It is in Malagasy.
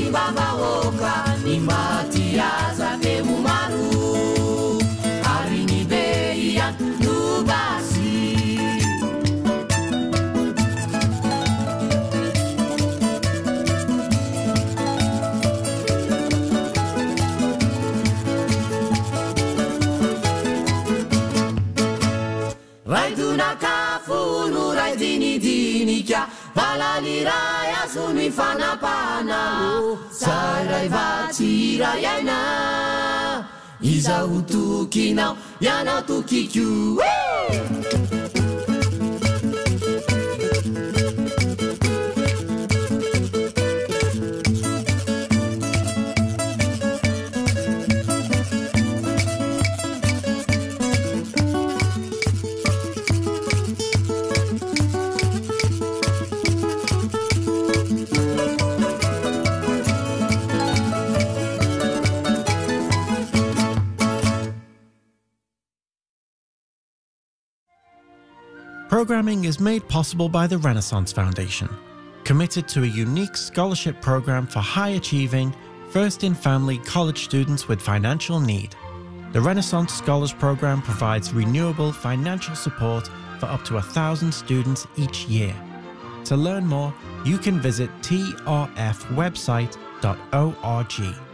vahoaka ny matiaza temo maro ary ny be ihany no basy raidonakafo no raidinidinika valaliray azo ny fanapana saray vatsy iray aina izaho tokinao ianao tokiko Programming is made possible by the Renaissance Foundation, committed to a unique scholarship program for high-achieving, first-in-family college students with financial need. The Renaissance Scholars Program provides renewable financial support for up to 1,000 students each year. To learn more, you can visit trfwebsite.org.